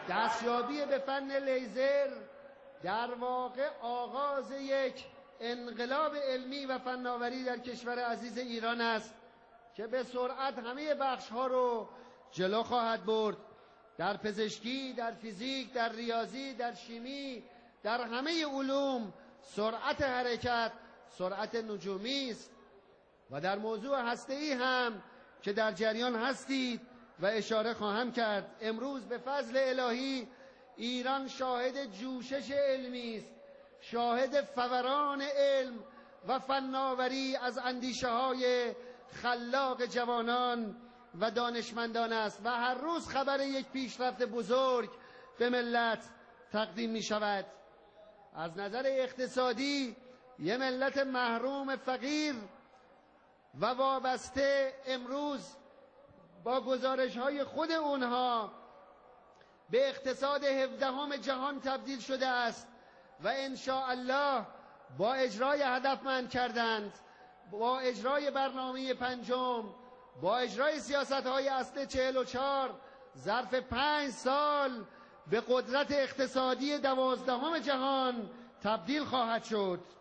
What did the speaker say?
دستیابی به فن لیزر در واقع آغاز یک انقلاب علمی و فناوری در کشور عزیز ایران است که به سرعت همه بخش‌ها رو جلو خواهد برد. در پزشکی، در فیزیک، در ریاضی، در شیمی، در همه علوم سرعت حرکت سرعت نجومی است. و در موضوع هسته‌ای هم که در جریان هستید و اشاره خواهم کرد، امروز به فضل الهی ایران شاهد جوشش علمی است، شاهد فوران علم و فناوری از اندیشه‌های خلاق جوانان و دانشمندان است و هر روز خبر یک پیشرفت بزرگ به ملت تقدیم می شود. از نظر اقتصادی یه ملت محروم فقیر و وابسته امروز با گزارش‌های خود اونها به اقتصاد 17 جهان تبدیل شده است و ان شاء الله با اجرای هدفمند کردند، با اجرای برنامه پنجم، با اجرای سیاست‌های اصل 44 ظرف 5 سال به قدرت اقتصادی 12 جهان تبدیل خواهد شد.